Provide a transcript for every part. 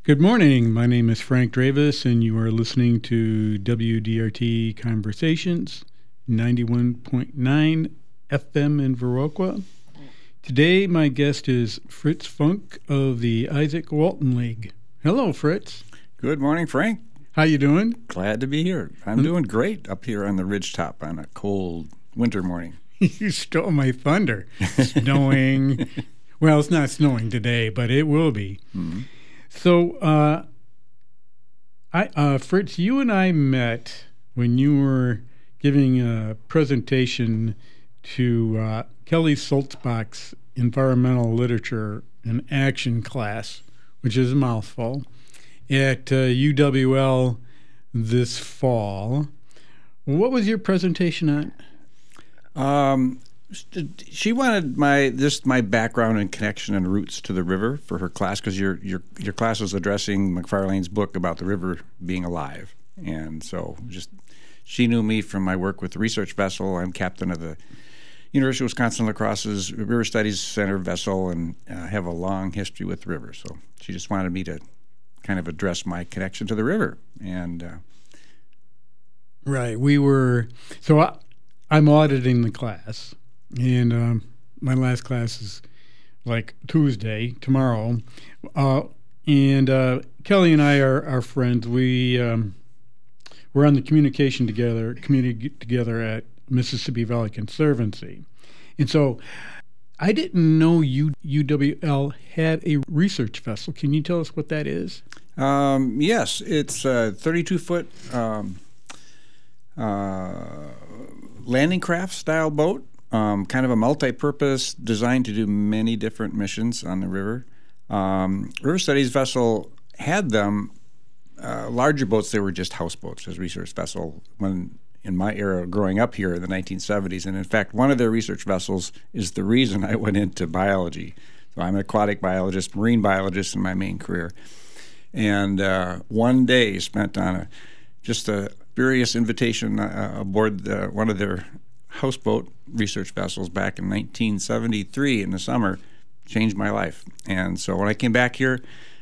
Good morning. My name is Frank Dravis, and you are listening to WDRT Conversations, 91.9 FM in Viroqua. Today, my guest is Fritz Funk of the Izaak Walton League. Hello, Fritz. Good morning, Frank. How you doing? Glad to be here. I'm doing great up here on the ridgetop on a cold winter morning. You stole my thunder. Snowing. Well, it's not snowing today, but it will be. Mm-hmm. So, Fritz, you and I met when you were giving a presentation to Kelly Sulzbach's Environmental Literature and Action class, which is a mouthful, at UWL this fall. What was your presentation on? She wanted my background and connection and roots to the river for her class, because your class was addressing McFarlane's book about the river being alive, and so she knew me from my work with the research vessel. I'm captain of the University of Wisconsin La Crosse's River Studies Center vessel, and have a long history with the river. So she just wanted me to kind of address my connection to the river, and right. I'm auditing the class. And my last class is like Tuesday, tomorrow. And Kelly and I are friends. We're on the community together at Mississippi Valley Conservancy. And so I didn't know UWL had a research vessel. Can you tell us what that is? Yes, it's a 32-foot landing craft style boat. Kind of a multi-purpose, designed to do many different missions on the river. River Studies vessel had them larger boats. They were just houseboats as research vessel when in my era growing up here in the 1970s. And in fact, one of their research vessels is the reason I went into biology. So I'm an aquatic biologist, marine biologist in my main career. And one day spent on just a spurious invitation aboard one of their houseboat research vessels back in 1973 in the summer changed my life. And so when I came back here,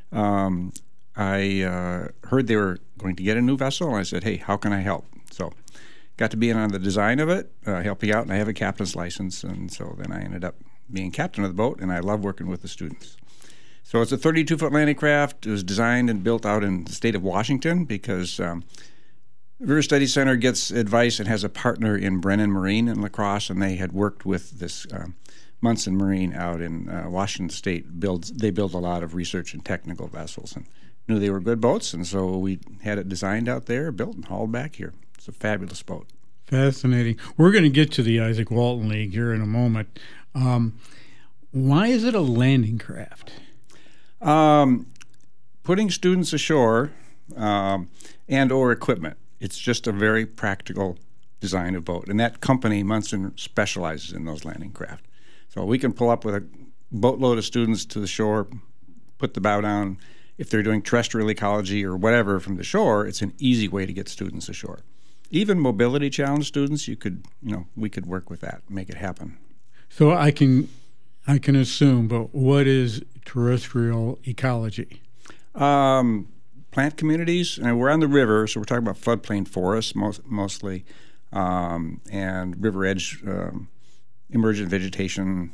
I heard they were going to get a new vessel, and I said, hey, how can I help? So got to be in on the design of it, helping out, and I have a captain's license, and so then I ended up being captain of the boat, and I love working with the students. So it's a 32-foot landing craft. It was designed and built out in the state of Washington because River Studies Center gets advice and has a partner in Brennan Marine in La Crosse, and they had worked with this Munson Marine out in Washington State. They build a lot of research and technical vessels, and knew they were good boats, and so we had it designed out there, built, and hauled back here. It's a fabulous boat. Fascinating. We're going to get to the Izaak Walton League here in a moment. Why is it a landing craft? Putting students ashore and or equipment. It's just a very practical design of boat. And that company, Munson, specializes in those landing craft. So we can pull up with a boatload of students to the shore, put the bow down. If they're doing terrestrial ecology or whatever from the shore, it's an easy way to get students ashore. Even mobility challenged students, we could work with that, make it happen. So I can assume, but what is terrestrial ecology? Plant communities, and we're on the river, so we're talking about floodplain forests mostly, and river edge emergent vegetation,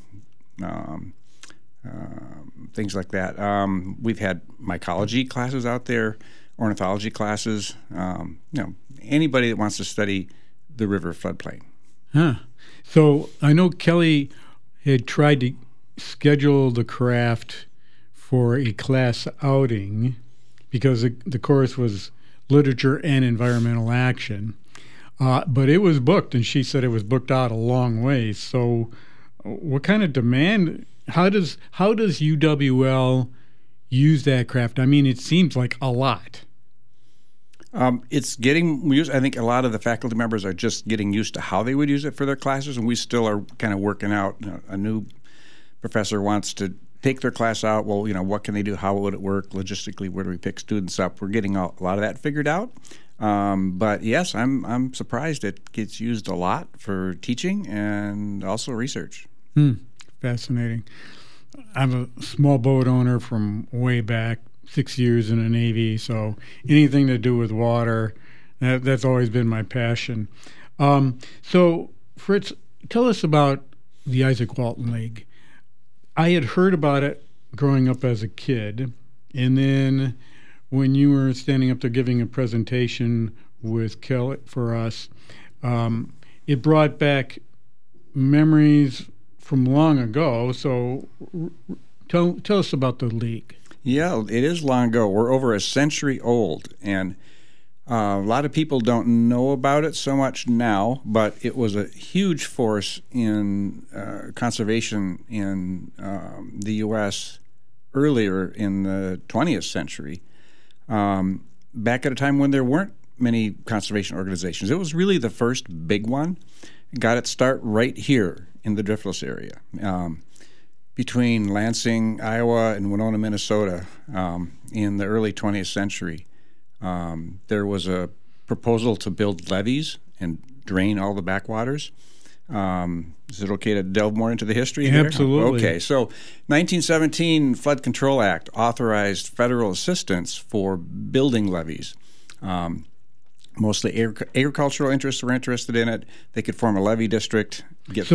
things like that. We've had mycology classes out there, ornithology classes. Anybody that wants to study the river floodplain. Huh. So I know Kelly had tried to schedule the craft for a class outing, because the course was literature and environmental action. But it was booked, and she said it was booked out a long way. So what kind of demand, how does UWL use that craft? I mean, it seems like a lot. It's getting used. I think a lot of the faculty members are just getting used to how they would use it for their classes, and we still are kind of working out. A new professor wants to take their class out. Well, what can they do? How would it work logistically? Where do we pick students up? We're getting a lot of that figured out. But yes, I'm surprised it gets used a lot for teaching and also research. Fascinating. I'm a small boat owner from way back, 6 years in the Navy, so anything to do with water, that's always been my passion. So, Fritz, tell us about the Izaak Walton League. I had heard about it growing up as a kid, and then when you were standing up there giving a presentation with Kelly for us, it brought back memories from long ago. So tell us about the league. Yeah, it is long ago. We're over a century old, and a lot of people don't know about it so much now, but it was a huge force in conservation in the U.S. earlier in the 20th century, back at a time when there weren't many conservation organizations. It was really the first big one. It got its start right here in the Driftless area, between Lansing, Iowa, and Winona, Minnesota, in the early 20th century. There was a proposal to build levees and drain all the backwaters. Is it okay to delve more into the history there? Absolutely. Okay, so 1917 Flood Control Act authorized federal assistance for building levees. Mostly agricultural interests were interested in it. They could form a levee district. These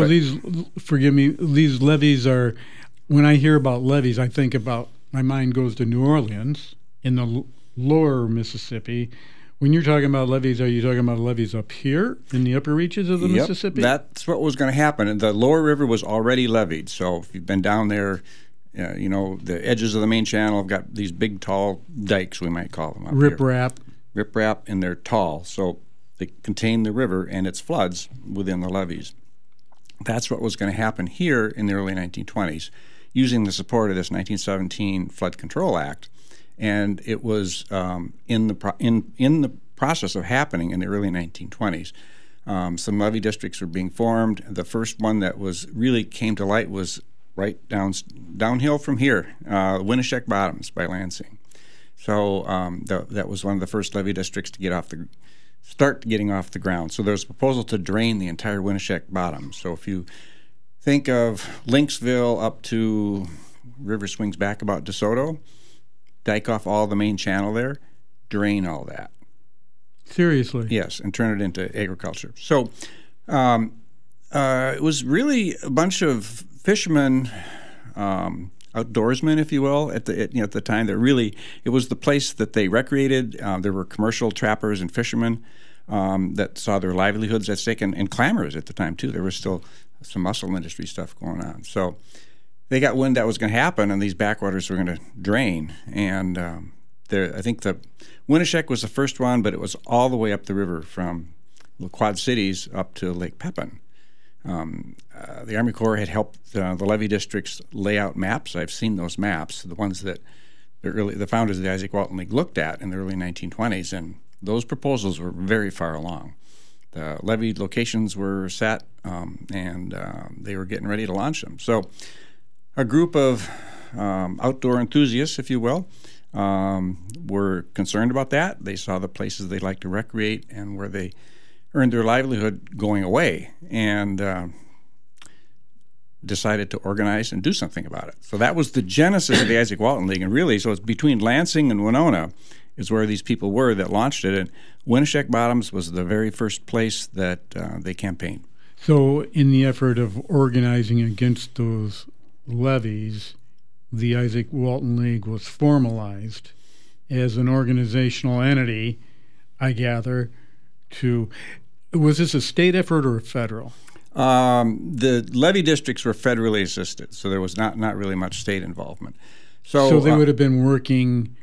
levees are, when I hear about levees, I think about, my mind goes to New Orleans in the lower Mississippi. When you're talking about levees, are you talking about levees up here in the upper reaches of the Mississippi? That's what was going to happen. And the lower river was already leveed. So if you've been down there, the edges of the main channel have got these big, tall dikes, we might call them up here. Riprap, and they're tall. So they contain the river and its floods within the levees. That's what was going to happen here in the early 1920s, using the support of this 1917 Flood Control Act. And it was in the process of happening in the early 1920s. Some levee districts were being formed. The first one that was really came to light was right downhill from here, Winnesheck Bottoms by Lansing. So that was one of the first levee districts to start getting off the ground. So there was a proposal to drain the entire Winnesheck Bottom. So if you think of Lynxville up to river swings back about DeSoto, dike off all the main channel there, drain all that. Seriously? Yes, and turn it into agriculture. So it was really a bunch of fishermen, outdoorsmen, if you will, at the time. It was the place that they recreated. There were commercial trappers and fishermen that saw their livelihoods at stake, and clammers at the time too. There was still some mussel industry stuff going on. So they got wind that was going to happen, and these backwaters were going to drain. And I think the Winnesheck was the first one, but it was all the way up the river from the Quad Cities up to Lake Pepin. The Army Corps had helped the levee districts lay out maps. I've seen those maps, the ones that the founders of the Izaak Walton League looked at in the early 1920s, and those proposals were very far along. The levee locations were set, and they were getting ready to launch them. So a group of outdoor enthusiasts, if you will, were concerned about that. They saw the places they liked to recreate and where they earned their livelihood going away, and decided to organize and do something about it. So that was the genesis of the Izaak Walton League, and really, so it's between Lansing and Winona is where these people were that launched it, and Winnesheck Bottoms was the very first place that they campaigned. So in the effort of organizing against those levees, the Izaak Walton League was formalized as an organizational entity, I gather, was this a state effort or a federal? The levee districts were federally assisted, so there was not really much state involvement. So they would have been working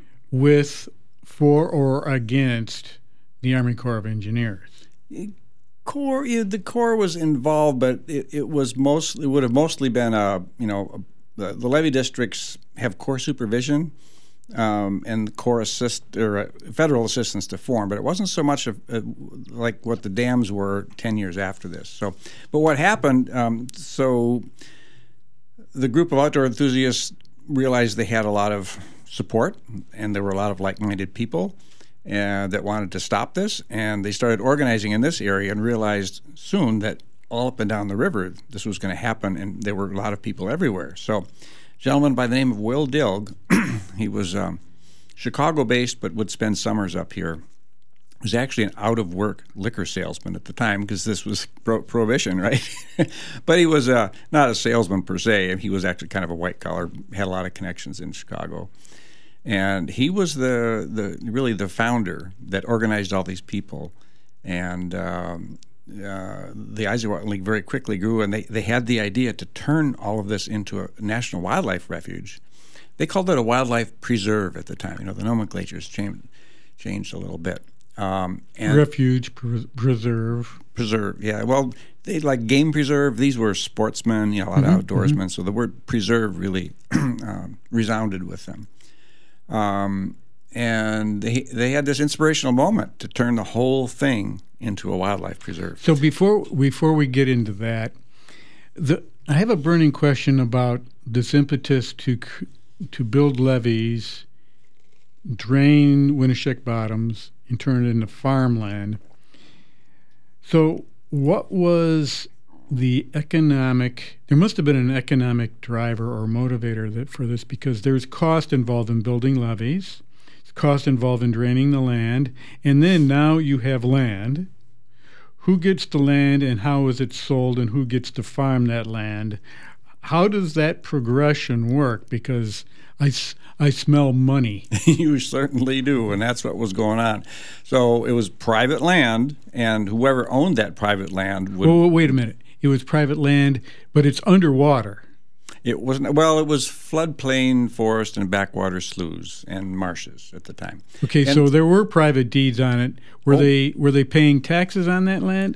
for or against the Army Corps of Engineers. The Corps was involved, but it would have mostly been the levee districts have Corps supervision. And the Corps federal assistance to form, but it wasn't so much like what the dams were 10 years after this. So, but what happened? So, the group of outdoor enthusiasts realized they had a lot of support, and there were a lot of like-minded people that wanted to stop this, and they started organizing in this area, and realized soon that all up and down the river this was going to happen, and there were a lot of people everywhere. So, a gentleman by the name of Will Dilg, he was Chicago-based, but would spend summers up here. Was actually an out-of-work liquor salesman at the time because this was Prohibition, right? But he was not a salesman per se. He was actually kind of a white-collar, had a lot of connections in Chicago. And he was really the founder that organized all these people. And the Isaac Walton League very quickly grew, and they had the idea to turn all of this into a national wildlife refuge. They called it a wildlife preserve at the time. The nomenclature's changed a little bit. And refuge, preserve. Preserve, yeah. Well, they like game preserve. These were sportsmen, a lot of outdoorsmen. Mm-hmm. So the word preserve really resounded with them. And they had this inspirational moment to turn the whole thing into a wildlife preserve. So before we get into that, I have a burning question about this impetus to build levees, drain Winneshiek bottoms, and turn it into farmland. So what was the economic, there must have been an economic driver or motivator for this, because there's cost involved in building levees, there's cost involved in draining the land, and then now you have land. Who gets the land and how is it sold, and who gets to farm that land? How does that progression work? Because I smell money. You certainly do, and that's what was going on. So it was private land, and whoever owned that private land would... Well, wait a minute. It was private land, but it's underwater. It wasn't. Well, it was floodplain forest and backwater sloughs and marshes at the time. Okay, so there were private deeds on it. Were they paying taxes on that land?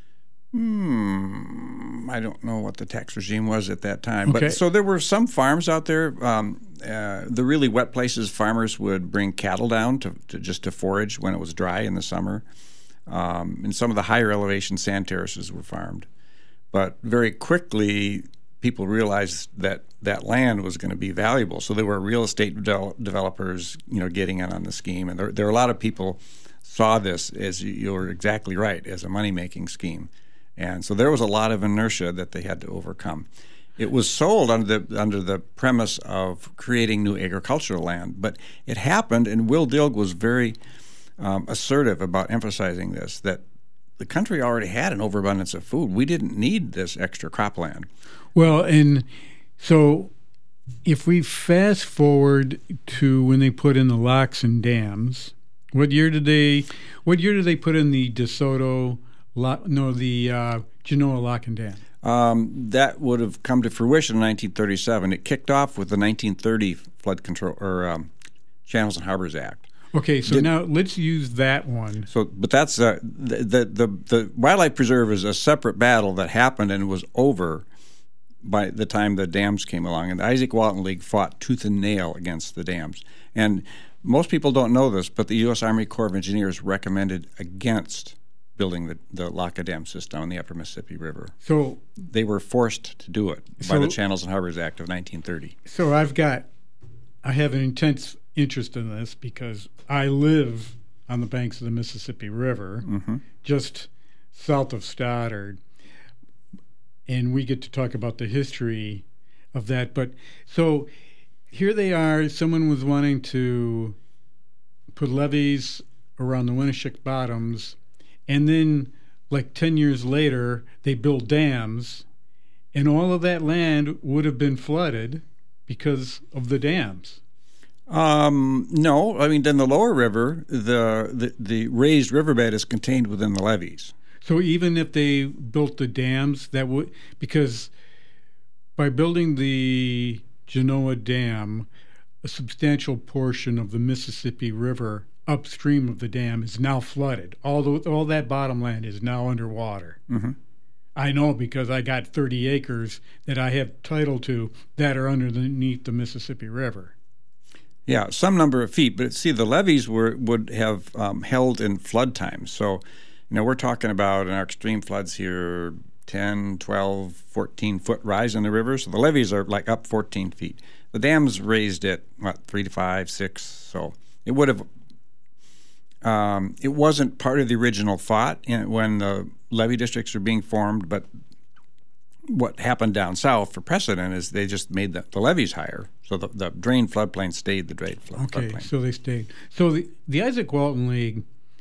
I don't know what the tax regime was at that time. Okay. But so there were some farms out there. The really wet places, farmers would bring cattle down to forage when it was dry in the summer. And some of the higher elevation sand terraces were farmed. But very quickly, people realized that land was going to be valuable. So there were real estate developers, getting in on the scheme. And there were a lot of people saw this, as you were exactly right, as a money-making scheme. And so there was a lot of inertia that they had to overcome. It was sold under the premise of creating new agricultural land, but it happened, and Will Dilg was very assertive about emphasizing this, that the country already had an overabundance of food. We didn't need this extra cropland. Well, and so if we fast forward to when they put in the locks and dams, what year did they put in the DeSoto? The Genoa Lock and Dam. That would have come to fruition in 1937. It kicked off with the 1930 Flood Control or Channels and Harbors Act. Okay, so now let's use that one. So, but that's the wildlife preserve is a separate battle that happened and was over by the time the dams came along. And the Isaac Walton League fought tooth and nail against the dams. And most people don't know this, but the U.S. Army Corps of Engineers recommended against building the Locka Dam system on the upper Mississippi River. So they were forced to do it by the Channels and Harbors Act of 1930. So I have an intense interest in this because I live on the banks of the Mississippi River, just south of Stoddard, and we get to talk about the history of that. But so here they are. Someone was wanting to put levees around the Winneshiek bottoms. And then, like 10 years later, they built dams, and all of that land would have been flooded because of the dams. No, I mean, in the lower river, the raised riverbed is contained within the levees. So even if they built the dams, that would, because by building the Genoa Dam, a substantial portion of the Mississippi River upstream of the dam is now flooded. All that bottom land is now underwater. I know because I got 30 acres that I have title to that are underneath the Mississippi River. Yeah, some number of feet. But see, the levees would have held in flood times. So, we're talking about in our extreme floods here, 10, 12, 14-foot rise in the river. So the levees are like up 14 feet. The dams raised it, 3 to 5, 6. So it would have... it wasn't part of the original thought when the levee districts were being formed, but what happened down south for precedent is they just made the levees higher. So the drained floodplain stayed the drained floodplain. Okay, so they stayed. So the Isaac Walton League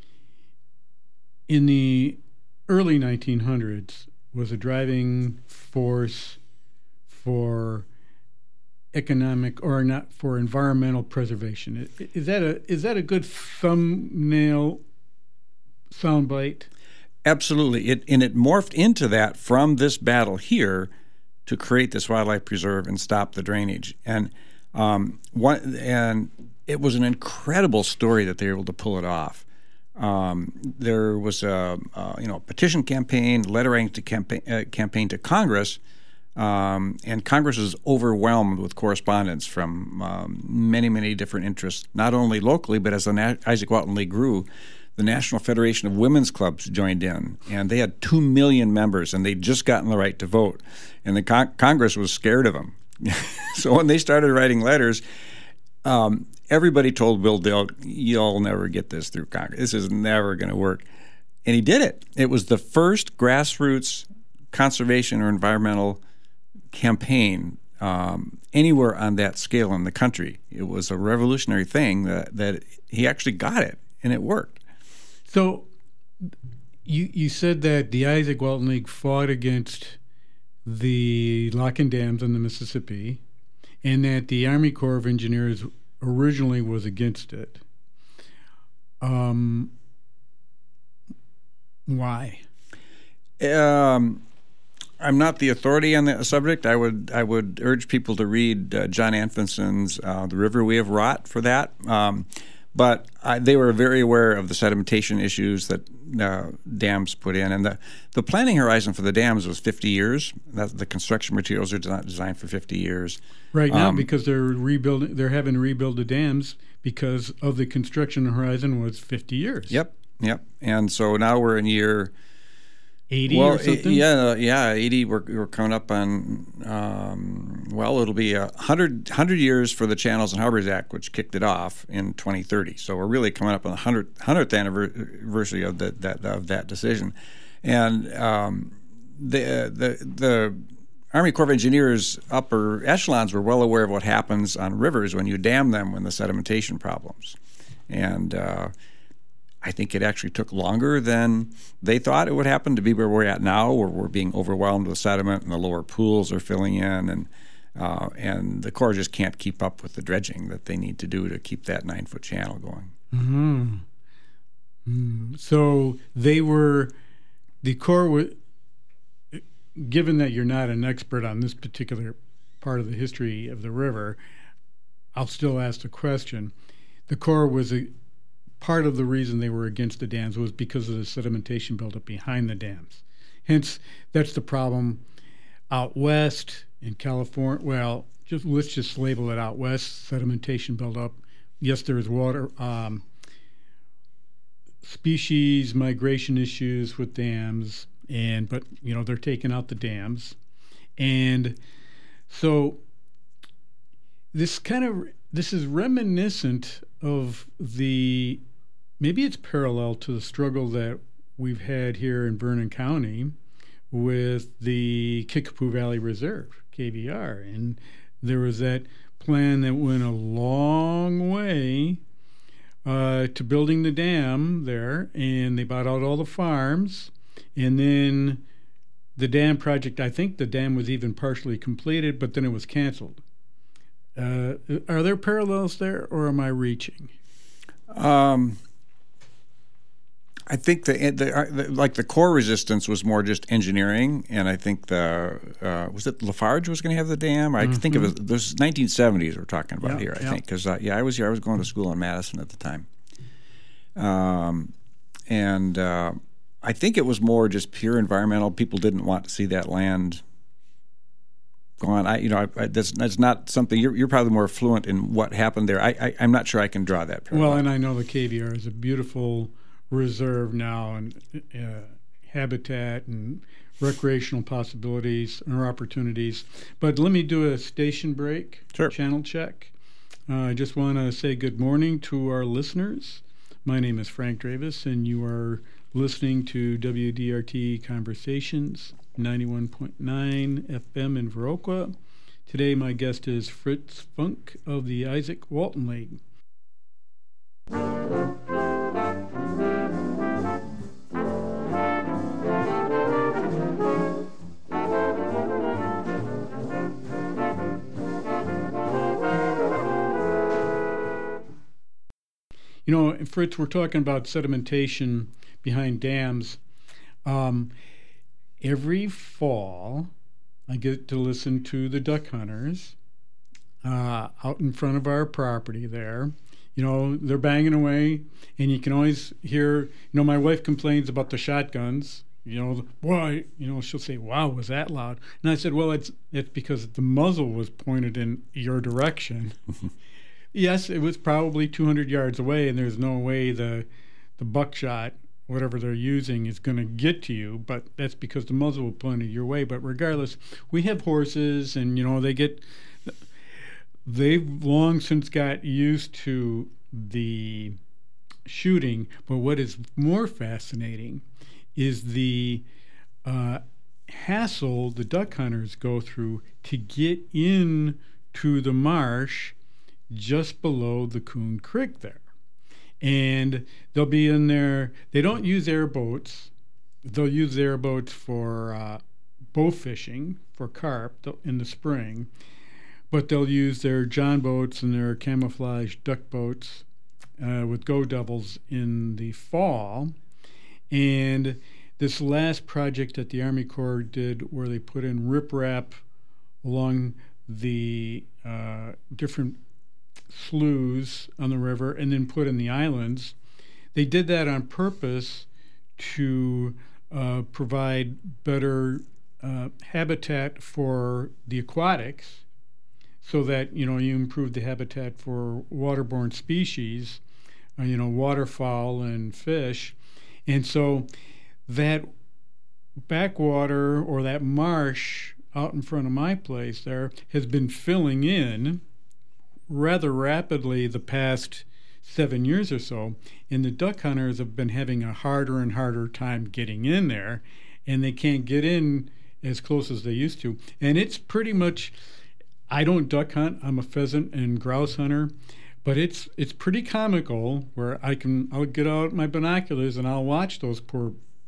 in the early 1900s was a driving force for economic or not for environmental preservation. Is that a good thumbnail soundbite? Absolutely. It morphed into that from this battle here to create this wildlife preserve and stop the drainage. And it was an incredible story that they were able to pull it off. There was a petition campaign, lettering to campaign to Congress, and Congress was overwhelmed with correspondence from many different interests, not only locally, but as the Isaac Walton League grew, the National Federation of Women's Clubs joined in, and they had 2 million members, and they'd just gotten the right to vote. And the Congress was scared of them. So when they started writing letters, everybody told Bill Dale, "You'll never get this through Congress. This is never going to work." And he did it. It was the first grassroots conservation or environmental campaign anywhere on that scale in the country. It was a revolutionary thing that he actually got it, and it worked. So you said that the Isaac Walton League fought against the locking dams on the Mississippi, and that the Army Corps of Engineers originally was against it. Why? I'm not the authority on that subject. I would urge people to read John Anfinson's "The River We Have Wrought" for that. But they were very aware of the sedimentation issues that dams put in, and the planning horizon for the dams was 50 years. The construction materials are not designed for 50 years. Right now, because they're having to rebuild the dams because of the construction horizon was 50 years. Yep. And so now we're in year 80 or something? Yeah, 80. We're coming up on, it'll be 100 years for the Channels and Harbors Act, which kicked it off in 2030. So we're really coming up on the 100th anniversary of that decision. And the Army Corps of Engineers upper echelons were well aware of what happens on rivers when you dam them when the sedimentation problems. And I think it actually took longer than they thought it would happen to be where we're at now, where we're being overwhelmed with sediment and the lower pools are filling in, and the Corps just can't keep up with the dredging that they need to do to keep that 9-foot channel going. Mm-hmm. So the Corps, given that you're not an expert on this particular part of the history of the river, I'll still ask the question. The Corps was part of the reason they were against the dams was because of the sedimentation buildup behind the dams. Hence, that's the problem out west in California. Well, let's just label it out west, sedimentation buildup. Yes, there is water, species migration issues with dams, but they're taking out the dams. And so this is reminiscent of maybe it's parallel to the struggle that we've had here in Vernon County with the Kickapoo Valley Reserve, KVR. And there was that plan that went a long way to building the dam there, and they bought out all the farms. And then the dam project, I think the dam was even partially completed, but then it was canceled. Are there parallels there, or am I reaching? I think the core resistance was more just engineering, and I think was it Lafarge was going to have the dam? I think it was those 1970s we're talking about here. I think because I was here. I was going to school in Madison at the time, and I think it was more just pure environmental. People didn't want to see that land gone. That's not something you're probably more fluent in what happened there. I'm not sure I can draw that parallel. Well, and I know the KVR is a beautiful reserve now, and habitat and recreational possibilities or opportunities. But let me do a station break, sure. Channel check. I just want to say good morning to our listeners. My name is Frank Dravis, and you are listening to WDRT Conversations. 91.9 FM in Viroqua. Today my guest is Fritz Funk of the Izaak Walton League. You know, Fritz, we're talking about sedimentation behind dams. Every fall, I get to listen to the duck hunters out in front of our property there. You know, they're banging away, and you can always hear, my wife complains about the shotguns. Boy, she'll say, wow, was that loud? And I said, well, it's because the muzzle was pointed in your direction. Yes, it was probably 200 yards away, and there's no way the buckshot, whatever they're using, is going to get to you, but that's because the muzzle was pointed your way. But regardless, we have horses, and, they've long since got used to the shooting. But what is more fascinating is the hassle the duck hunters go through to get in to the marsh just below the Coon Creek there. And they'll be in there. They don't use airboats. They'll use airboats for bow fishing, for carp in the spring. But they'll use their John boats and their camouflage duck boats with Go Devils in the fall. And this last project that the Army Corps did, where they put in riprap along the different sloughs on the river and then put in the islands, they did that on purpose to provide better habitat for the aquatics, so that you improve the habitat for waterborne species, waterfowl and fish. And so that backwater, or that marsh out in front of my place there, has been filling in rather rapidly the past 7 years or so, and the duck hunters have been having a harder and harder time getting in there, and they can't get in as close as they used to. And it's pretty much, I don't duck hunt, I'm a pheasant and grouse hunter, but it's pretty comical where I'll get out my binoculars and I'll watch those poor,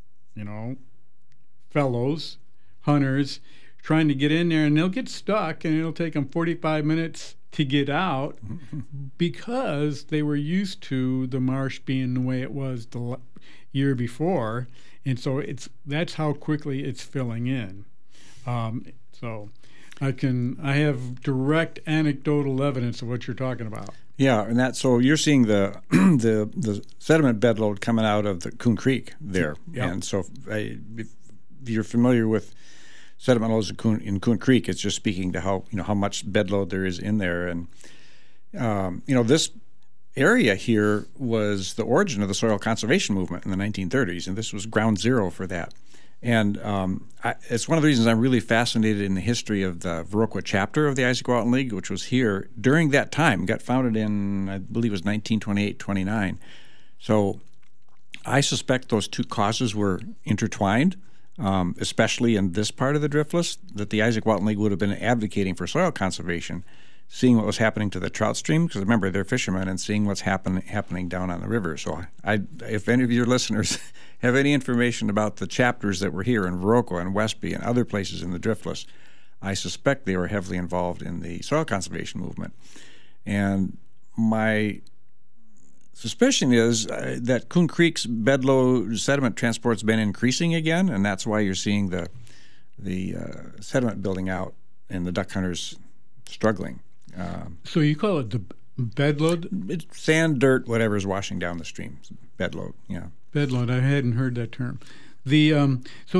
fellows, hunters, trying to get in there, and they'll get stuck, and it'll take them 45 minutes to get out because they were used to the marsh being the way it was the year before, and so that's how quickly it's filling in. So I have direct anecdotal evidence of what you're talking about. Yeah, and so you're seeing the the sediment bed load coming out of the Coon Creek there, Yep. And so if you're familiar with sediment loads in Coon Creek, it's just speaking to how much bed load there is in there. And this area here was the origin of the soil conservation movement in the 1930s, and this was ground zero for that. And it's one of the reasons I'm really fascinated in the history of the Viroqua chapter of the Izaak Walton League, which was here during that time. Got founded in, I believe it was 1928-29. So I suspect those two causes were intertwined. Especially in this part of the Driftless, that the Izaak Walton League would have been advocating for soil conservation, seeing what was happening to the trout stream, because remember, they're fishermen, and seeing what's happening down on the river. So if any of your listeners have any information about the chapters that were here in Viroqua and Westby and other places in the Driftless, I suspect they were heavily involved in the soil conservation movement. And my suspicion is that Coon Creek's bedload sediment transport's been increasing again, and that's why you're seeing the sediment building out and the duck hunters struggling. So you call it the bedload? It's sand, dirt, whatever is washing down the stream. Bedload, yeah. Bedload. I hadn't heard that term. In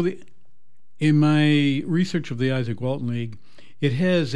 my research of the Izaak Walton League, it has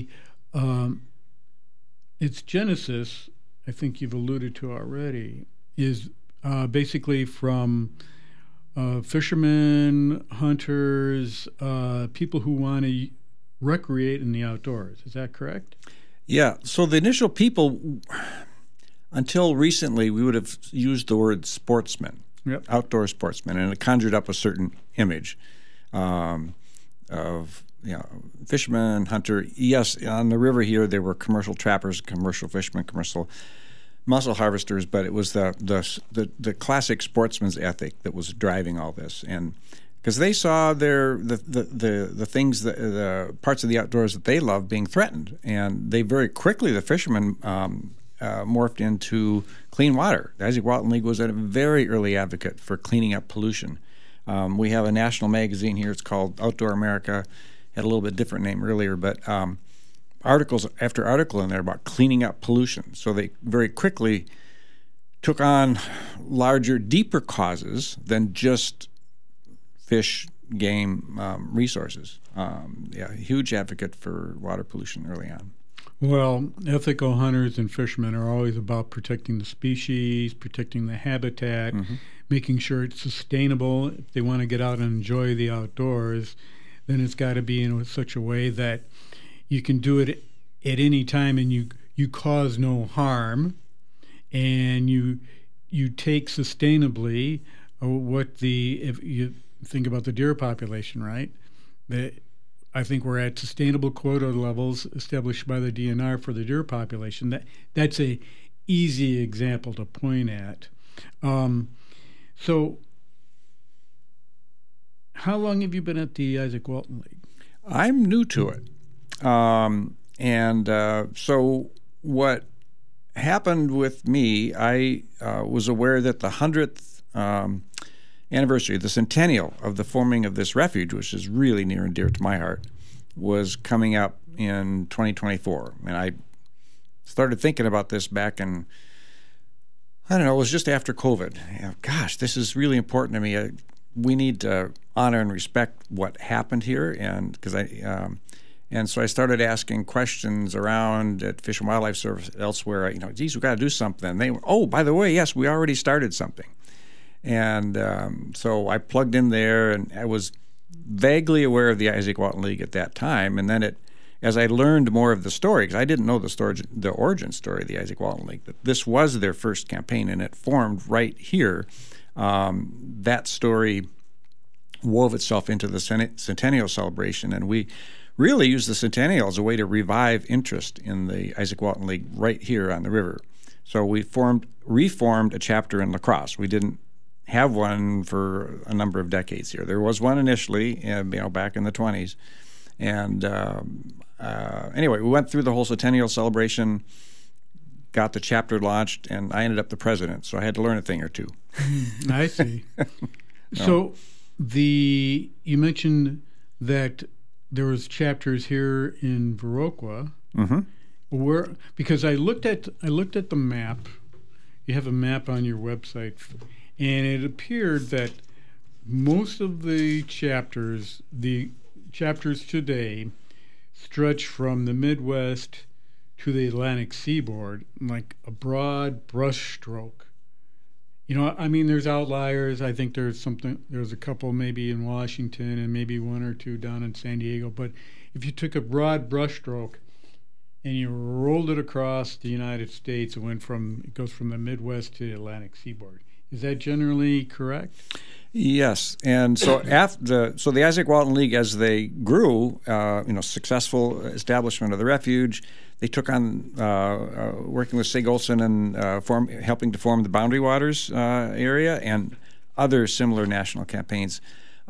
its genesis, I think you've alluded to already, is basically from fishermen, hunters, people who want to recreate in the outdoors. Is that correct? Yeah. So the initial people, until recently, we would have used the word sportsman, Yep. outdoor sportsman, and it conjured up a certain image. fishermen, hunter. Yes, on the river here there were commercial trappers, commercial fishermen, commercial mussel harvesters, but it was the classic sportsman's ethic that was driving all this, and because they saw the things, the parts of the outdoors that they loved being threatened, and they very quickly, the fishermen, morphed into clean water. The Isaac Walton League was a very early advocate for cleaning up pollution. We have a national magazine here. It's called Outdoor America. Had a little bit different name earlier, but articles after article in there about cleaning up pollution. So they very quickly took on larger, deeper causes than just fish, game, resources. Huge advocate for water pollution early on. Well, ethical hunters and fishermen are always about protecting the species, protecting the habitat, making sure it's sustainable. If they want to get out and enjoy the outdoors, then it's got to be in such a way that you can do it at any time and you cause no harm, and you take sustainably if you think about the deer population, right? I think we're at sustainable quota levels established by the DNR for the deer population. That's a easy example to point at. So how long have you been at the Isaac Walton League? I'm new to it. So what happened with me, I was aware that the 100th anniversary, the centennial of the forming of this refuge, which is really near and dear to my heart, was coming up in 2024. And I started thinking about this back in, I don't know, it was just after COVID. Gosh, this is really important to me. We need to honor and respect what happened here, and so I started asking questions around at Fish and Wildlife Service elsewhere. Geez, we got to do something. They were, oh, by the way, yes, we already started something. And so I plugged in there, and I was vaguely aware of the Isaac Walton League at that time. And then as I learned more of the story, because I didn't know the origin story of the Isaac Walton League, that this was their first campaign, and it formed right here. That story wove itself into the centennial celebration, and we really used the centennial as a way to revive interest in the Isaac Walton League right here on the river. So we reformed a chapter in La Crosse. We didn't have one for a number of decades here. There was one initially, back in the 20s. And anyway, we went through the whole centennial celebration, got the chapter launched, and I ended up the president. So I had to learn a thing or two. I see. So you mentioned that there was chapters here in Viroqua. Mm-hmm. Because I looked at the map. You have a map on your website, and it appeared that most of the chapters today, stretch from the Midwest to the Atlantic seaboard, like a broad brushstroke. There's outliers. I think there's a couple maybe in Washington and maybe one or two down in San Diego. But if you took a broad brushstroke and you rolled it across the United States, it goes from the Midwest to the Atlantic seaboard. Is that generally correct? Yes, and so the Isaac Walton League, as they grew, successful establishment of the refuge, they took on working with Sig Olson and helping to form the Boundary Waters area and other similar national campaigns.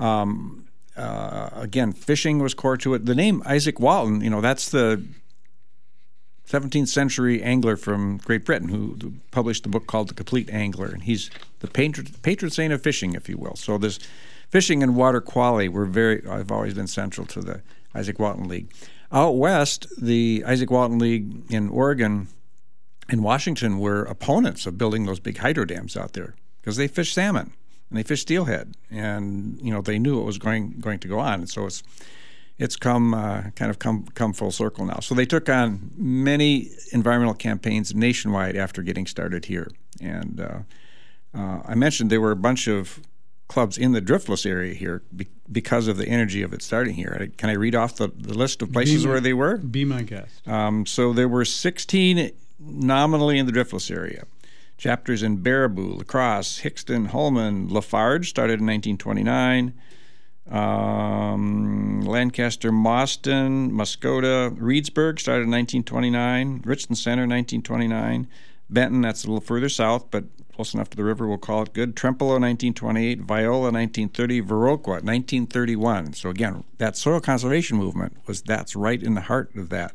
Again, fishing was core to it. The name Isaac Walton, that's the 17th century angler from Great Britain who published a book called The Complete Angler, and he's the patron saint of fishing, if you will. So this fishing and water quality have always been central to the Isaac Walton League. Out west, the Isaac Walton League in Oregon and Washington were opponents of building those big hydro dams out there because they fish salmon and they fish steelhead, and they knew it was going to go on, and so it's come full circle now. So they took on many environmental campaigns nationwide after getting started here. And I mentioned there were a bunch of clubs in the Driftless area here because of the energy of it starting here. Can I read off the list of places where they were? Be my guest. So there were 16 nominally in the Driftless area. Chapters in Baraboo, La Crosse, Hickston, Holman, Lafarge started in 1929. Lancaster, Mauston, Muskota, Reedsburg started in 1929, Richland Center 1929, Benton, that's a little further south, but close enough to the river, we'll call it good. Trempealeau 1928, Viola 1930, Viroqua 1931. So again, that soil conservation movement that's right in the heart of that.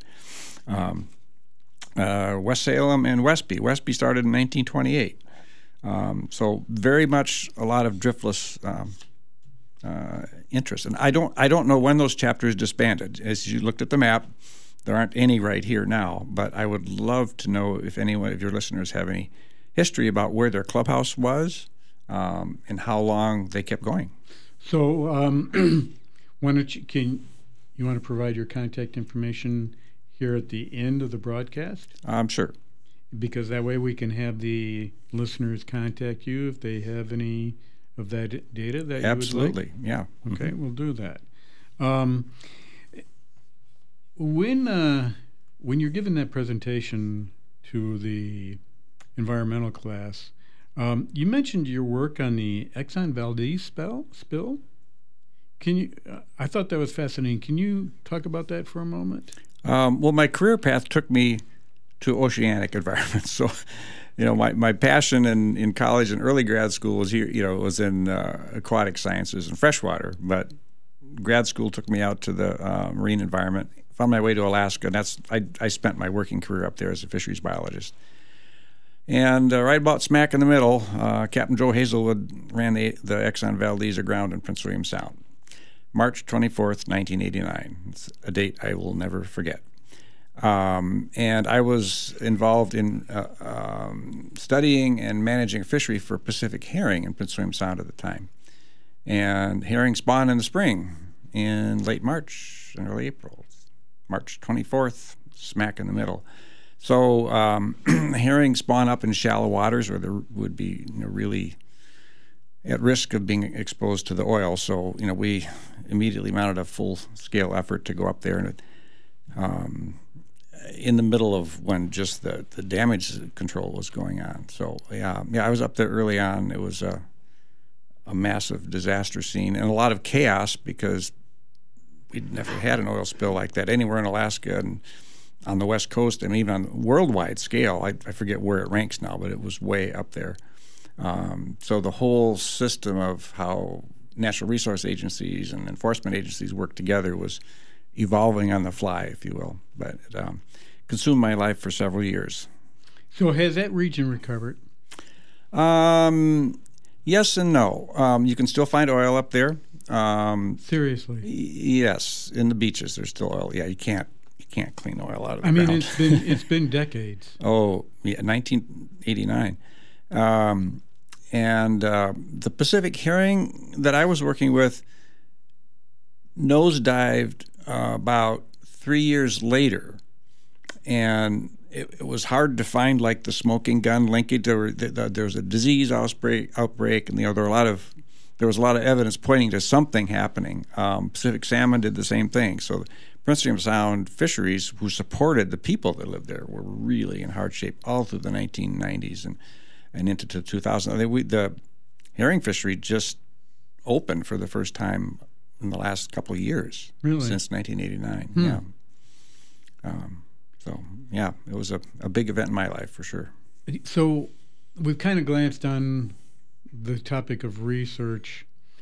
West Salem and Westby. Westby started in 1928. So very much a lot of driftless interest. And I don't know when those chapters disbanded. As you looked at the map, there aren't any right here now, but I would love to know if anyone of your listeners have any history about where their clubhouse was and how long they kept going. So why don't you want to provide your contact information here at the end of the broadcast? Sure. Because that way we can have the listeners contact you if they have any of that data that you Absolutely, would like. Yeah. Okay, we'll do that. When you're giving that presentation to the environmental class, you mentioned your work on the Exxon Valdez spill. Can you? I thought that was fascinating. Can you talk about that for a moment? Well, my career path took me to oceanic environments. So, my passion in college and early grad school was here. Was in aquatic sciences and freshwater. But grad school took me out to the marine environment. Found my way to Alaska, and I spent my working career up there as a fisheries biologist. And right about smack in the middle, Captain Joe Hazelwood ran the Exxon Valdez aground in Prince William Sound. March 24th, 1989. It's a date I will never forget. And I was involved in studying and managing fishery for Pacific herring in Prince William Sound at the time. And herring spawn in the spring, in late March and early April. March 24th, smack in the middle. So herring spawn up in shallow waters where there would be really at risk of being exposed to the oil. So we immediately mounted a full-scale effort to go up there, and in the middle of when just the damage control was going on. So yeah, I was up there early on. It was a massive disaster scene and a lot of chaos because we'd never had an oil spill like that anywhere in Alaska and on the West Coast, and even on a worldwide scale. I forget where it ranks now, but it was way up there. So the whole system of how natural resource agencies and enforcement agencies work together was evolving on the fly, if you will. But it consumed my life for several years. So has that region recovered? Yes and no. You can still find oil up there. Seriously? Yes, in the beaches there's still oil. Yeah, you can't clean oil out of the ground. ground. It's been decades. Oh, yeah, 1989. And the Pacific herring that I was working with nosedived about 3 years later, and it was hard to find like the smoking gun linkage. There was a disease outbreak, and there was a lot of evidence pointing to something happening. Pacific salmon did the same thing. So Prince William Sound fisheries, who supported the people that lived there, were really in hard shape all through the 1990s and into the 2000s. The herring fishery just opened for the first time in the last couple of years, really? Since 1989. Yeah. So yeah, it was a big event in my life for sure. So we've kind of glanced on the topic of research,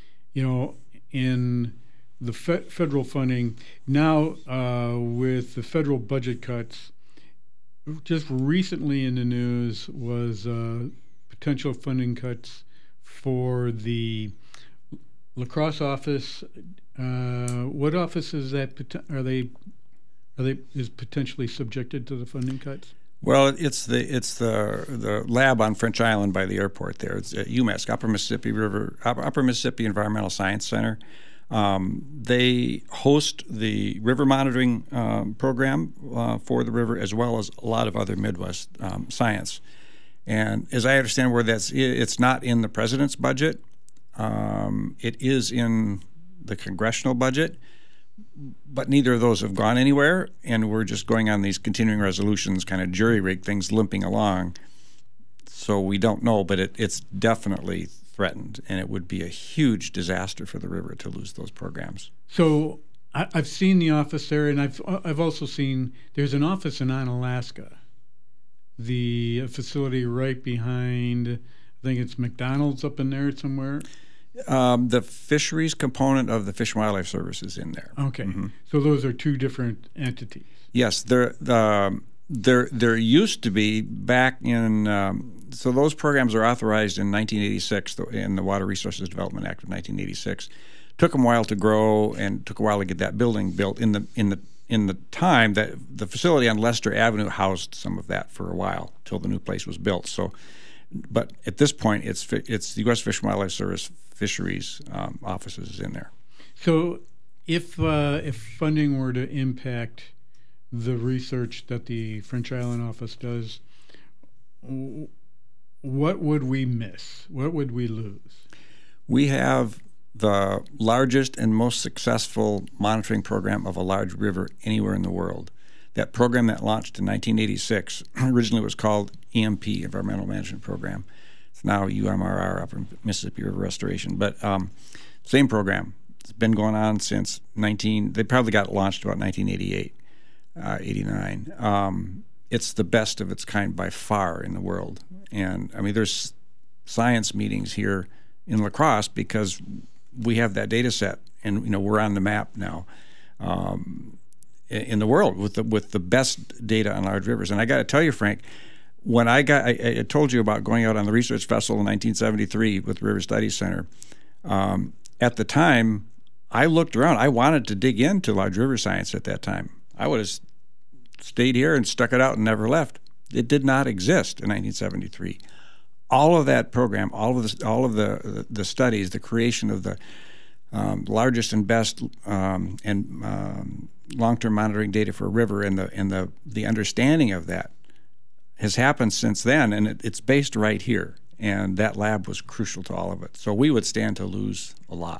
in the federal funding. Now, with the federal budget cuts, just recently in the news was potential funding cuts for the La Crosse office. What office is that? Is potentially subjected to the funding cuts? Well, it's the lab on French Island by the airport there. It's at UMass, Upper Mississippi Environmental Science Center. They host the river monitoring program for the river, as well as a lot of other Midwest science. And as I understand where it's not in the president's budget. It is in the congressional budget. But neither of those have gone anywhere, and we're just going on these continuing resolutions, kind of jury-rigged things limping along. So we don't know, but it's definitely threatened, and it would be a huge disaster for the river to lose those programs. So I've seen the office there, and I've also seen there's an office in Onalaska, the facility right behind, I think it's McDonald's up in there somewhere. The fisheries component of the Fish and Wildlife Service is in there. Okay, so those are two different entities. Yes, there used to be back in. So those programs are authorized in 1986 in the Water Resources Development Act of 1986. Took them a while to grow, and took a while to get that building built. In the time that the facility on Lester Avenue housed some of that for a while till the new place was built. So, but at this point, it's the U.S. Fish and Wildlife Service fisheries offices is in there. So, if funding were to impact the research that the French Island office does, what would we miss? What would we lose? We have the largest and most successful monitoring program of a large river anywhere in the world. That program that launched in 1986 originally was called EMP, Environmental Management Program. It's now UMRR, Upper Mississippi River Restoration. But same program. It's been going on since they probably got launched about 1988, 89. It's the best of its kind by far in the world. And, I mean, there's science meetings here in La Crosse because we have that data set, and we're on the map now in the world with the best data on large rivers. And I got to tell you, Frank, when I told you about going out on the research vessel in 1973 with the River Studies Center. At the time, I looked around. I wanted to dig into large river science at that time. I would have stayed here and stuck it out and never left. It did not exist in 1973. All of that program, all of the studies, the creation of the largest and best and long-term monitoring data for a river, and the understanding of that has happened since then, and it's based right here. And that lab was crucial to all of it. So we would stand to lose a lot.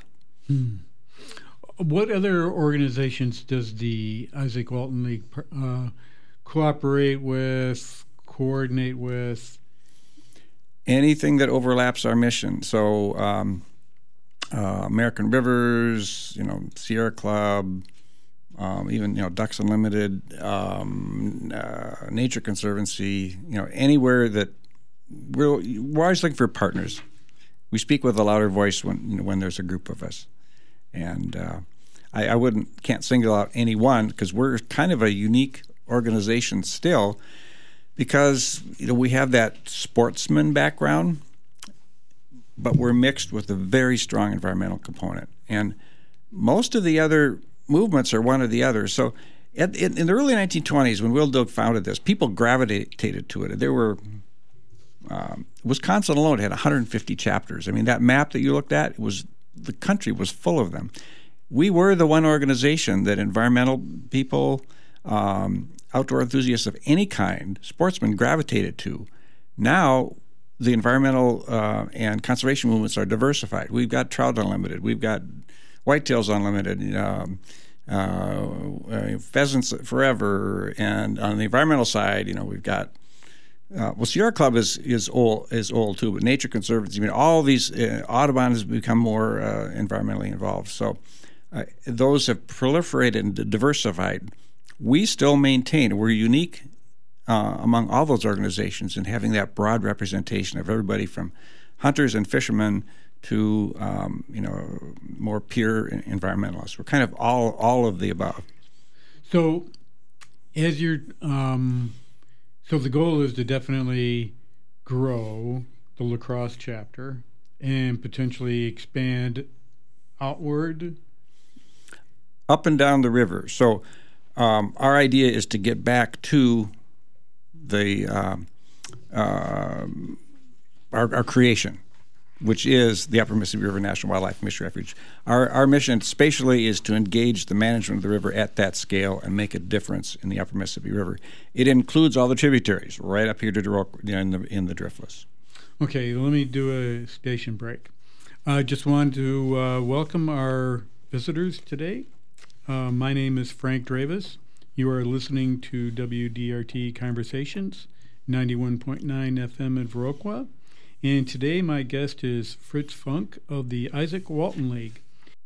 What other organizations does the Izaak Walton League cooperate with, coordinate with? Anything that overlaps our mission. So American Rivers, Sierra Club, even Ducks Unlimited, Nature Conservancy, anywhere that we're always looking for partners. We speak with a louder voice when there's a group of us, and I can't single out any one because we're kind of a unique organization still, because we have that sportsman background, but we're mixed with a very strong environmental component, and most of the other movements are one or the other. So in the early 1920s, when Will Doak founded this, people gravitated to it. There were Wisconsin alone had 150 chapters. I mean, that map that you looked at, the country was full of them. We were the one organization that environmental people, outdoor enthusiasts of any kind, sportsmen gravitated to. Now, the environmental and conservation movements are diversified. We've got Trout Unlimited. We've got Whitetails Unlimited, Pheasants Forever. And on the environmental side, we've got Sierra Club is old too, but Nature Conservancy. All these Audubon has become more environmentally involved. So those have proliferated and diversified. We still maintain we're unique among all those organizations in having that broad representation of everybody from hunters and fishermen to more pure environmentalists. We're kind of all of the above. So as you're so the goal is to definitely grow the La Crosse chapter and potentially expand outward? Up and down the river. So our idea is to get back to the our creation, which is the Upper Mississippi River National Wildlife Fish Refuge. Our mission spatially is to engage the management of the river at that scale and make a difference in the Upper Mississippi River. It includes all the tributaries right up here to in the Driftless. Okay, let me do a station break. I just wanted to welcome our visitors today. My name is Frank Dravis. You are listening to WDRT Conversations, 91.9 FM in Viroqua. And today my guest is Fritz Funk of the Izaak Walton League.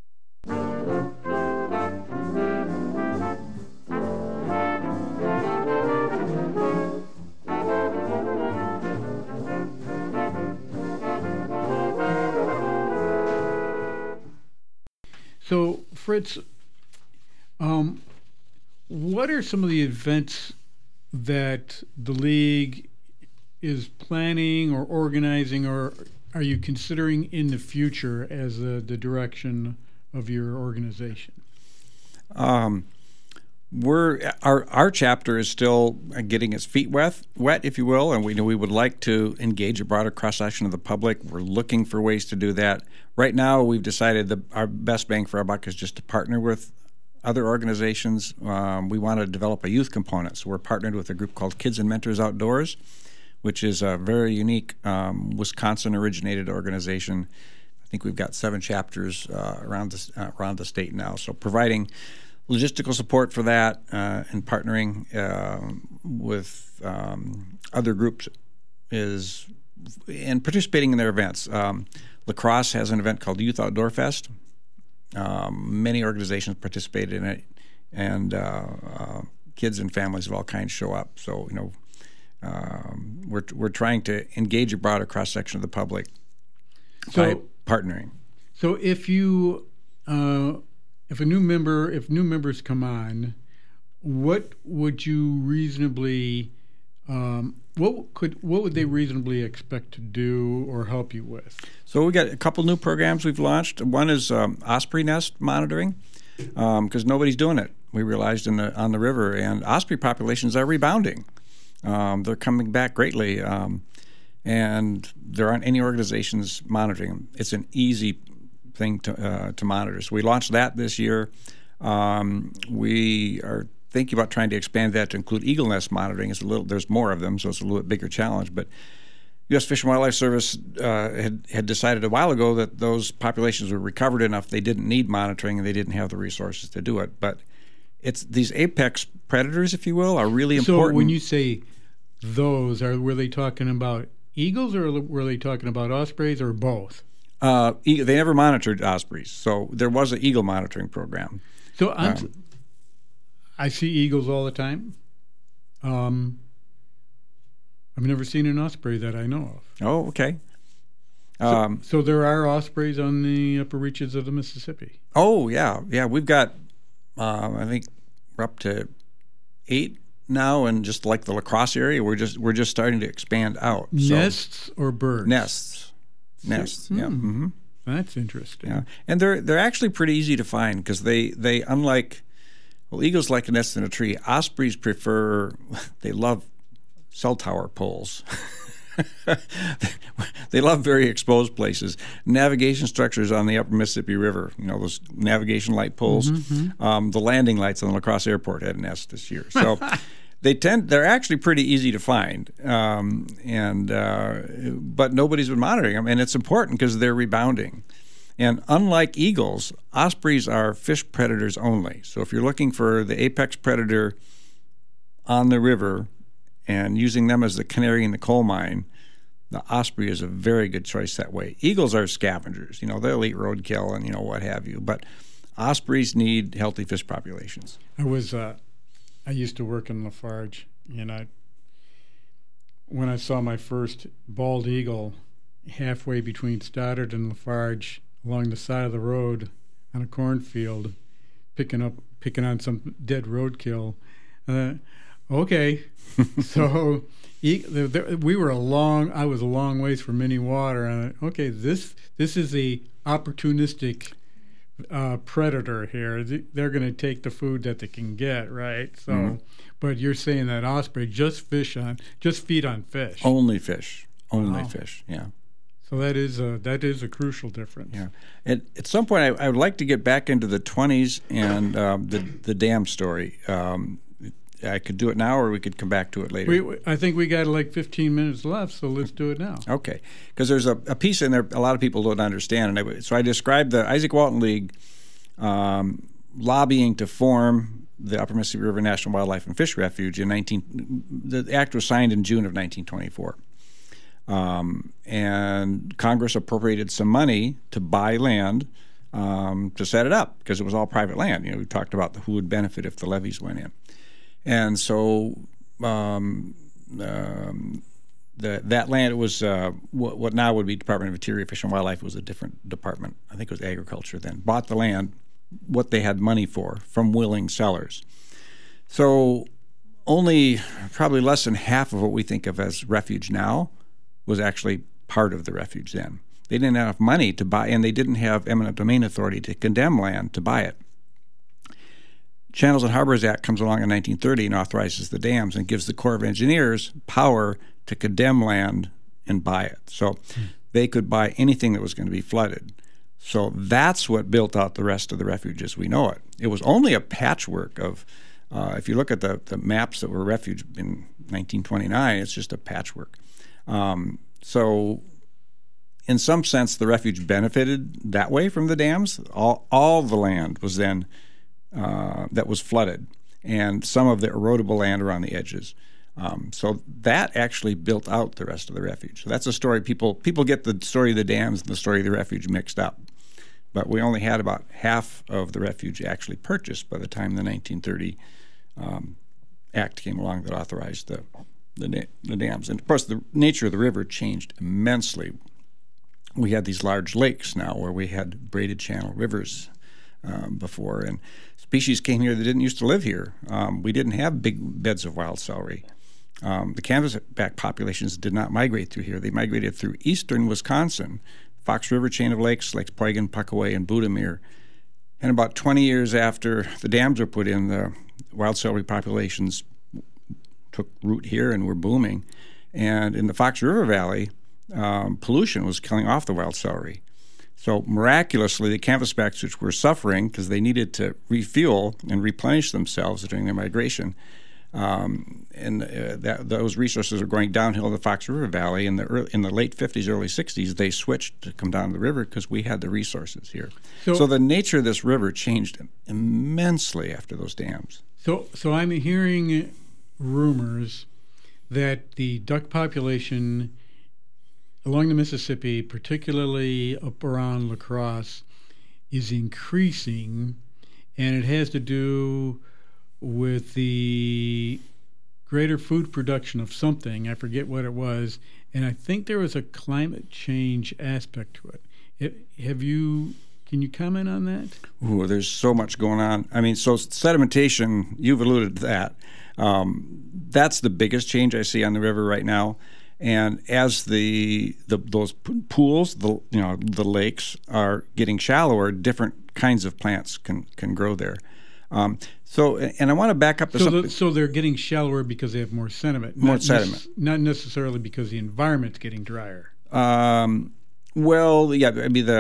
So, Fritz, what are some of the events that the league is planning or organizing, or are you considering in the future as the direction of your organization? Our chapter is still getting its feet wet, if you will, and we would like to engage a broader cross section of the public. We're looking for ways to do that. Right now, we've decided that our best bang for our buck is just to partner with other organizations. We want to develop a youth component, so we're partnered with a group called Kids and Mentors Outdoors, which is a very unique Wisconsin-originated organization. I think we've got 7 chapters around the state now. So providing logistical support for that and partnering with other groups and participating in their events. La Crosse has an event called Youth Outdoor Fest. Many organizations participated in it, and kids and families of all kinds show up. So, we're trying to engage a broader cross section of the public by partnering. So, if new members come on, what would you reasonably what would they reasonably expect to do or help you with? So we got a couple new programs we've launched. One is osprey nest monitoring, because nobody's doing it. We realized on the river, and osprey populations are rebounding. They're coming back greatly, and there aren't any organizations monitoring them. It's an easy thing to monitor. So we launched that this year. We are thinking about trying to expand that to include eagle nest monitoring. There's more of them, so it's a little bit bigger challenge. But U.S. Fish and Wildlife Service had decided a while ago that those populations were recovered enough they didn't need monitoring and they didn't have the resources to do it. But it's these apex predators, if you will, are really important. So when you say those, were they talking about eagles or were they talking about ospreys or both? They never monitored ospreys, so there was an eagle monitoring program. So I see eagles all the time. I've never seen an osprey that I know of. Oh, okay. So there are ospreys on the upper reaches of the Mississippi. Oh, yeah. We've got, I think, we're up to 8 now, and just like the La Crosse area, we're just starting to expand out. Nests or birds? Nests. Yeah. Mm-hmm. That's interesting. Yeah, and they're actually pretty easy to find because they unlike, well, eagles like a nest in a tree. Ospreys they love cell tower poles. They love very exposed places. Navigation structures on the upper Mississippi River, those navigation light poles. Mm-hmm. The landing lights on La Crosse Airport had a nest this year. So they're actually pretty easy to find. But nobody's been monitoring them, and it's important because they're rebounding. And unlike eagles, ospreys are fish predators only. So if you're looking for the apex predator on the river and using them as the canary in the coal mine, the osprey is a very good choice that way. Eagles are scavengers. They'll eat roadkill and, what have you. But ospreys need healthy fish populations. I used to work in Lafarge, and when I saw my first bald eagle halfway between Stoddard and Lafarge along the side of the road on a cornfield, picking on some dead roadkill. Okay, so I was a long ways from any water, and okay, this is a opportunistic predator here. They're going to take the food that they can get, right? So, But you're saying that osprey just feed on fish. Only fish. Fish. Yeah. So that is a crucial difference. Yeah. At some point, I would like to get back into the 20s and the dam story. I could do it now, or we could come back to it later. I think we got like 15 minutes left, so let's do it now. Okay. Because there's a piece in there a lot of people don't understand. So I described the Izaak Walton League lobbying to form the Upper Mississippi River National Wildlife and Fish Refuge the act was signed in June of 1924. And Congress appropriated some money to buy land to set it up because it was all private land. We talked about who would benefit if the levees went in. And so that land was what now would be Department of Interior, Fish and Wildlife. Was a different department. I think it was Agriculture then. Bought the land, what they had money for, from willing sellers. So only probably less than half of what we think of as refuge now was actually part of the refuge then. They didn't have enough money to buy, and they didn't have eminent domain authority to condemn land to buy it. Channels and Harbors Act comes along in 1930 and authorizes the dams and gives the Corps of Engineers power to condemn land and buy it. So they could buy anything that was going to be flooded. So that's what built out the rest of the refuge as we know it. It was only a patchwork of, if you look at the maps that were refuge in 1929, it's just a patchwork. So in some sense, the refuge benefited that way from the dams. All the land was then that was flooded, and some of the erodible land around the edges. So that actually built out the rest of the refuge. So that's a story. People get the story of the dams and the story of the refuge mixed up. But we only had about half of the refuge actually purchased by the time the 1930 Act came along that authorized the dams. And of course, the nature of the river changed immensely. We had these large lakes now where we had braided channel rivers before, and species came here that didn't used to live here. We didn't have big beds of wild celery. The canvasback populations did not migrate through here. They migrated through eastern Wisconsin, Fox River chain of lakes, Lakes Poygan, Puckaway, and Budimir. And about 20 years after the dams were put in, the wild celery populations took root here and were booming. And in the Fox River Valley, pollution was killing off the wild celery. So miraculously, the canvasbacks, which were suffering because they needed to refuel and replenish themselves during their migration, those resources are going downhill in the Fox River Valley. In the late 50s, early 60s, they switched to come down the river because we had the resources here. So the nature of this river changed immensely after those dams. So I'm hearing rumors that the duck population along the Mississippi, particularly up around La Crosse, is increasing, and it has to do with the greater food production of something. I forget what it was, and I think there was a climate change aspect to it. Can you comment on that? Ooh, there's so much going on. I mean, so sedimentation, you've alluded to that. That's the biggest change I see on the river right now. And as those pools, the lakes are getting shallower, different kinds of plants can grow there. And I want to back up to something. So they're getting shallower because they have more sediment. Not necessarily because the environment's getting drier. Well, yeah. I mean,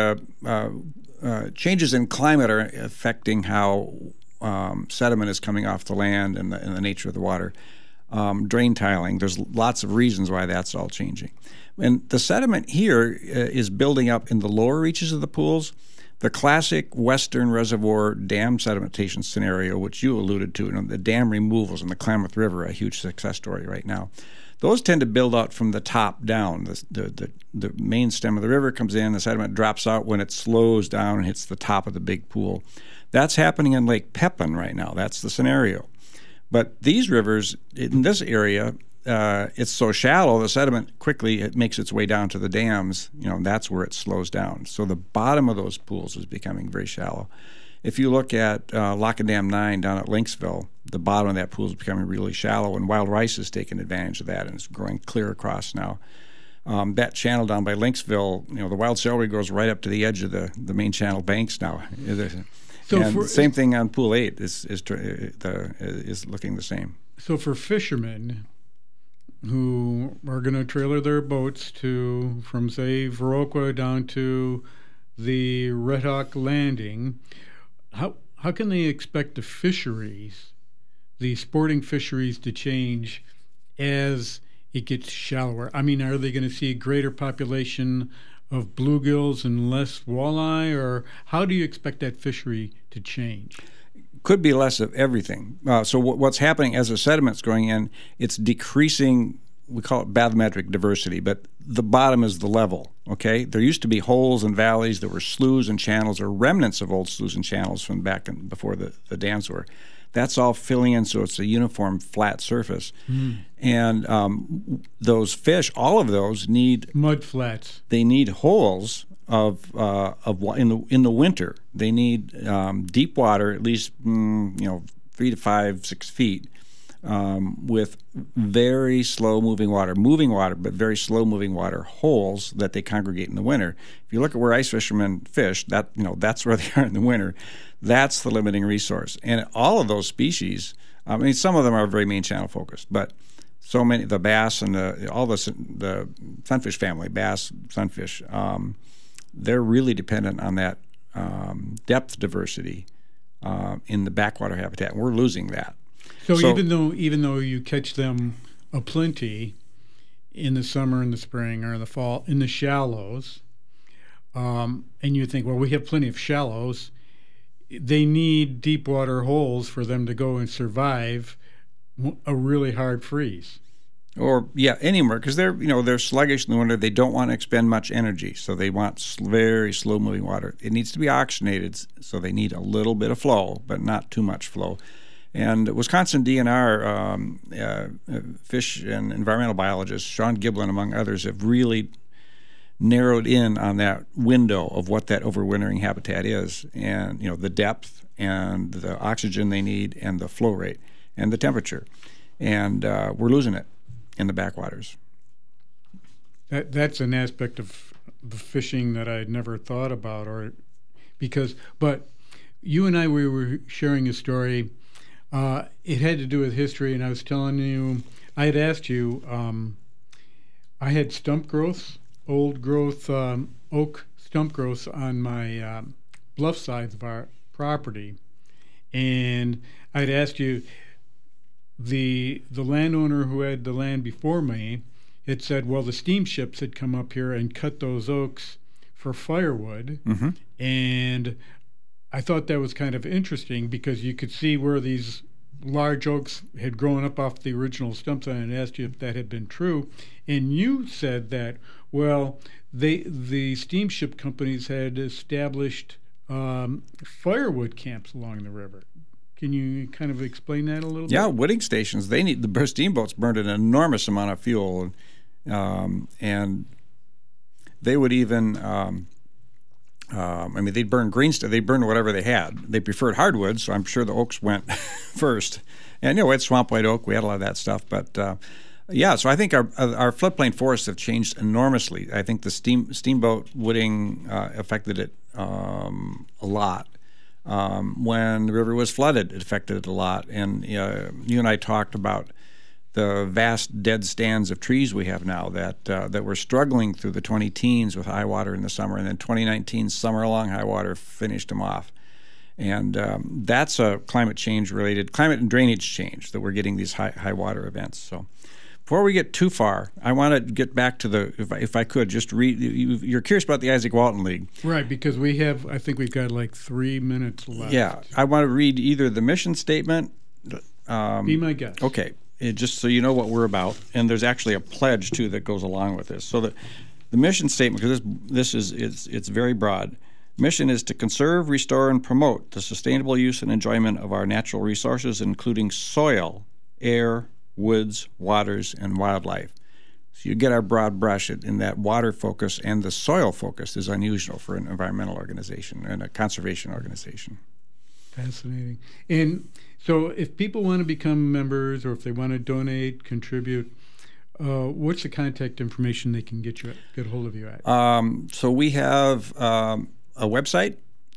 the changes in climate are affecting how sediment is coming off the land and the nature of the water. Drain tiling. There's lots of reasons why that's all changing. And the sediment here is building up in the lower reaches of the pools. The classic Western Reservoir dam sedimentation scenario, which you alluded to, the dam removals in the Klamath River, a huge success story right now. Those tend to build out from the top down. The main stem of the river comes in, the sediment drops out when it slows down and hits the top of the big pool. That's happening in Lake Pepin right now. That's the scenario. But these rivers in this area, it's so shallow, the sediment quickly it makes its way down to the dams. That's where it slows down. So the bottom of those pools is becoming very shallow. If you look at Lock and Dam 9 down at Lynxville, the bottom of that pool is becoming really shallow, and wild rice has taken advantage of that, and it's growing clear across now. That channel down by Lynxville, the wild celery grows right up to the edge of the main channel banks now. Same thing on Pool 8 is looking the same. So for fishermen who are going to trailer their boats from say Viroqua down to the Red Hawk Landing, how can they expect the sporting fisheries to change as it gets shallower? I mean, are they going to see a greater population of bluegills and less walleye, or how do you expect that fishery to change? Could be less of everything. So what's happening as the sediment's going in, it's decreasing we call it bathymetric diversity, but the bottom is the level, okay? There used to be holes and valleys. There were sloughs and channels or remnants of old sloughs and channels from back before the dams were. That's all filling in, so it's a uniform flat surface. And those fish, all of those need mud flats. They need holes in the winter. They need deep water, at least 3 to 5, 6 feet, with very slow moving water, but very slow moving water holes that they congregate in the winter. If you look at where ice fishermen fish, that's where they are in the winter. That's the limiting resource. And all of those species, I mean, some of them are very main channel focused, but so many, the bass and the sunfish family, bass, sunfish, they're really dependent on that depth diversity in the backwater habitat. And we're losing that. So even though you catch them aplenty in the summer and the spring or in the fall in the shallows, and you think, well, we have plenty of shallows, they need deep water holes for them to go and survive a really hard freeze. Or anywhere, because they're sluggish in the winter. They don't want to expend much energy, so they want very slow moving water. It needs to be oxygenated, so they need a little bit of flow, but not too much flow. And Wisconsin DNR fish and environmental biologists, Sean Giblin among others, have really narrowed in on that window of what that overwintering habitat is, and the depth and the oxygen they need and the flow rate and the temperature, and we're losing it in the backwaters. That's an aspect of the fishing that I'd never thought about, but you and we were sharing a story. It had to do with history, and I was telling you, I had asked you, I had stump growths, old growth oak stump growths on my bluff sides of our property, and I'd asked you, the landowner who had the land before me had said, well, the steamships had come up here and cut those oaks for firewood, and I thought that was kind of interesting because you could see where these large oaks had grown up off the original stumps, and I asked you if that had been true, and you said that, well, the steamship companies had established firewood camps along the river. Can you kind of explain that a little bit? Yeah, wooding stations. The steamboats burned an enormous amount of fuel, and they would even, they'd burn green stuff. They burned whatever they had. They preferred hardwood, so I'm sure the oaks went first. And we had swamp white oak. We had a lot of that stuff. But so I think our floodplain forests have changed enormously. I think the steamboat wooding affected it a lot. When the river was flooded, it affected it a lot. And you and I talked about the vast dead stands of trees we have now that were struggling through the 2010s with high water in the summer, and then 2019 summer-long high water finished them off. And that's a climate and drainage change that we're getting these high water events. So before we get too far, I want to get back to if I could, just read. You're curious about the Isaac Walton League. Right, because I think we've got like 3 minutes left. Yeah, I want to read either the mission statement. Be my guest. Okay, just so you know what we're about. And there's actually a pledge, too, that goes along with this. So the mission statement, because it's very broad. Mission is to conserve, restore, and promote the sustainable use and enjoyment of our natural resources, including soil, air, woods, waters, and wildlife. So you get our broad brush in that water focus, and the soil focus is unusual for an environmental organization and a conservation organization. Fascinating. And so if people want to become members or if they want to donate, contribute, what's the contact information they can get a hold of you at? So we have a website,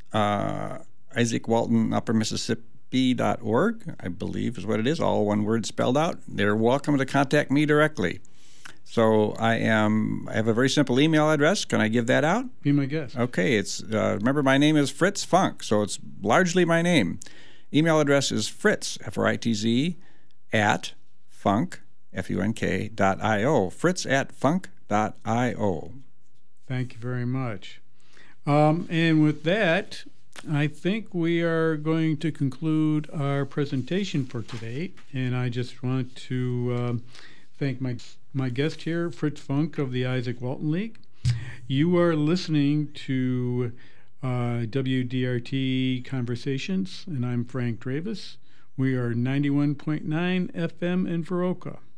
Isaac Walton Upper Mississippi.org, I believe is what it is, all one word spelled out. They're welcome to contact me directly. So I have a very simple email address. Can I give that out? Be my guest. Okay. It's remember, my name is Fritz Funk, so it's largely my name. Email address is Fritz, Fritz, at funk, funk.io. Fritz at funk.io. Thank you very much. And with that, I think we are going to conclude our presentation for today. And I just want to thank my my guest here, Fritz Funk of the Isaac Walton League. You are listening to WDRT Conversations, and I'm Frank Dravis. We are 91.9 FM in Viroqua.